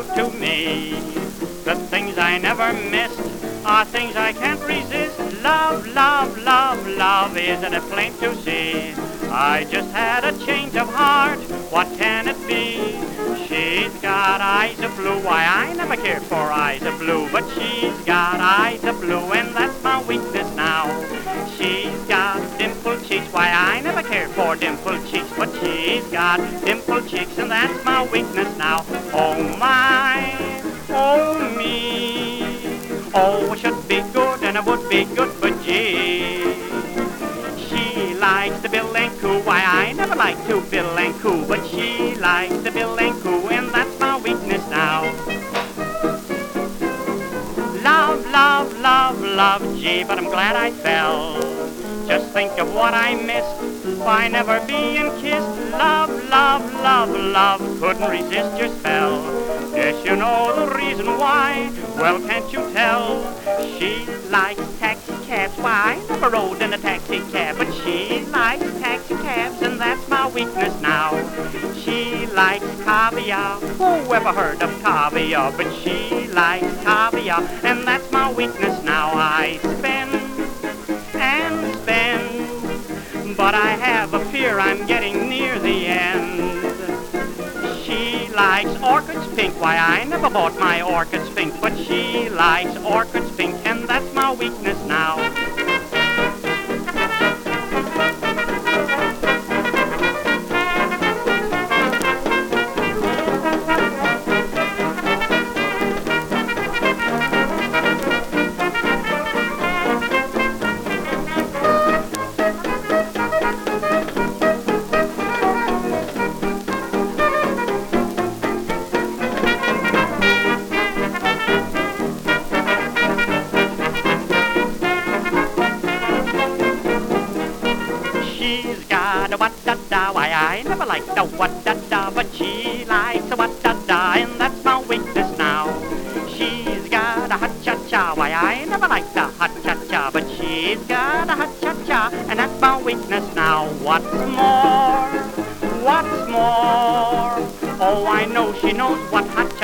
to me. The things I never missed are things I can't resist. Love, love, love, love, isn't it plain to see? I just had a change of heart, what can it be? She's got eyes of blue, why I never cared for eyes of blue, but she's got eyes of blue and that's my weakness now. She's got dimpled cheeks, why I never cared for dimpled cheeks, but she's got dimpled cheeks and that's my weakness now. Oh my, oh me, oh it should be good and it would be good for G. She likes to bill and coo, why I never liked to bill and coo, but she likes to bill and coo and that's my weakness now. Love, love, love, love, gee, but I'm glad I fell. Just think of what I missed by never being kissed. Love, love, love, love, couldn't resist your spell. Yes, you know the reason why, well, can't you tell? She likes taxi cabs, why I never rode in a taxi cab, but she likes taxi cabs and that's my weakness now. She likes caviar, who ever heard of caviar? But she likes caviar and that's my weakness now. I spend and spend, but I have a fear I'm getting near the end. She likes orchids pink, why I never bought my orchids pink, but she likes orchids pink and that's my weakness now. She's got a what-da-da, why I never liked a what-da-da, but she likes a what-da-da, and that's my weakness now. She's got a hot-cha-cha, why I never liked a hot-cha-cha, but she's got a hot-cha-cha, and that's my weakness now. What's more, oh I know she knows what hot